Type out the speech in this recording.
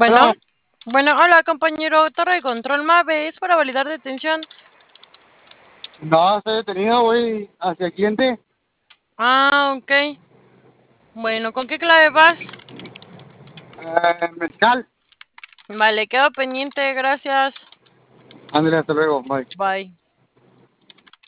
Bueno, Bueno, hola compañero, torre de control MAVE, es para validar detención. no, estoy detenido, voy hacia el cliente. Ah, ok. Bueno, ¿con qué clave vas? Mezcal. Vale, quedo pendiente, gracias. Ándale, hasta luego, bye. Bye.